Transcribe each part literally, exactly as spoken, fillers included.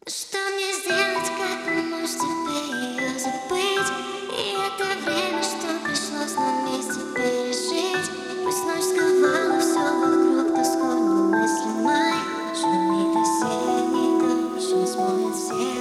Что мне сделать, как помочь тебе ее забыть? И это время, что пришлось нам вместе пережить. Пусть ночь сковала все вокруг тоской немыслимой. Шумит осенний дождь, он смоет все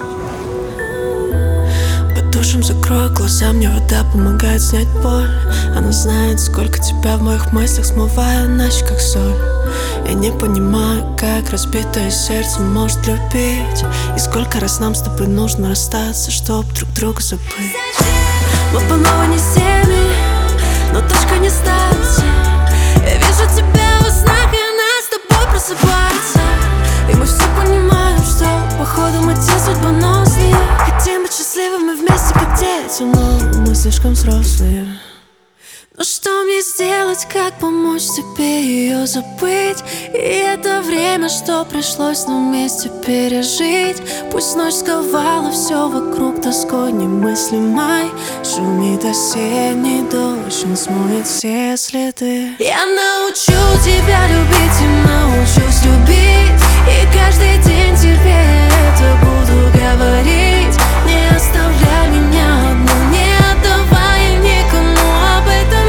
следы. Под душем закрой глаза, мне вода помогает снять боль. Она знает, сколько тебя в моих мыслях, смывая ночь, как соль. Я не понимаю, как разбитое сердце может любить. И сколько раз нам с тобой нужно расстаться, чтоб друг друга забыть. Мы по новой не семьи, но точка не ставится. Я вижу тебя во снах, и она с тобой просыпается. И мы все понимаем, что походу мы те судьбоносные. Хотим быть счастливыми вместе, как дети, но мы слишком взрослые. Но что мне сделать, как помочь тебе ее забыть? И это время, что пришлось нам вместе пережить. Пусть ночь сковала все вокруг тоской немыслимой. Шумит осенний дождь, он смоет все следы. Я научу тебя любить и научусь любить. И каждый день тебе это буду говорить. Не оставляй меня одну, не отдавай никому об этом.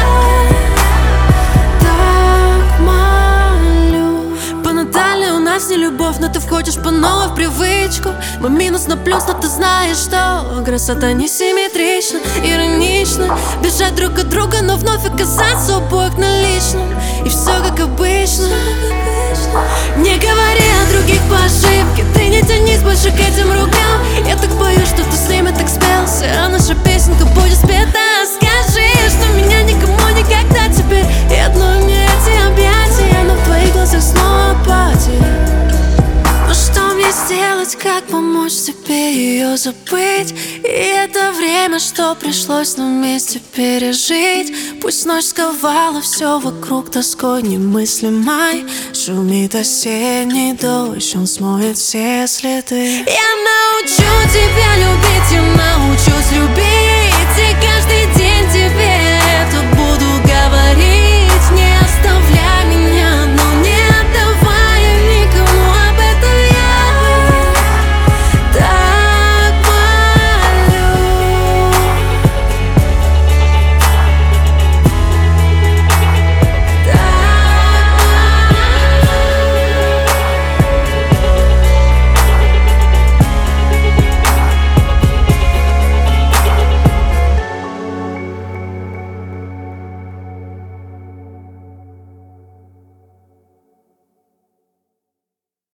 Не любовь, но ты входишь по новой в привычку. Мы минус на плюс, но ты знаешь, что красота не симметрична, иронично бежать друг от друга, но вновь оказаться обоих на личном. И все как обычно. Не говори о других по ошибке, ты не тянись больше к этим рукам. Я так боюсь, что ты с ними так спелся, а наша песенка будет спета. Скажи, что меня никому никогда теперь. И одной мне эти объятия, но в твоих глазах снова апатия. Ну что мне сделать, как помочь тебе ее забыть? И это время, что пришлось нам вместе пережить. Пусть ночь сковала все вокруг тоской немыслимой. Шумит осенний дождь, он смоет все следы. Я научу тебя любить, я научусь любить. И каждый день тебе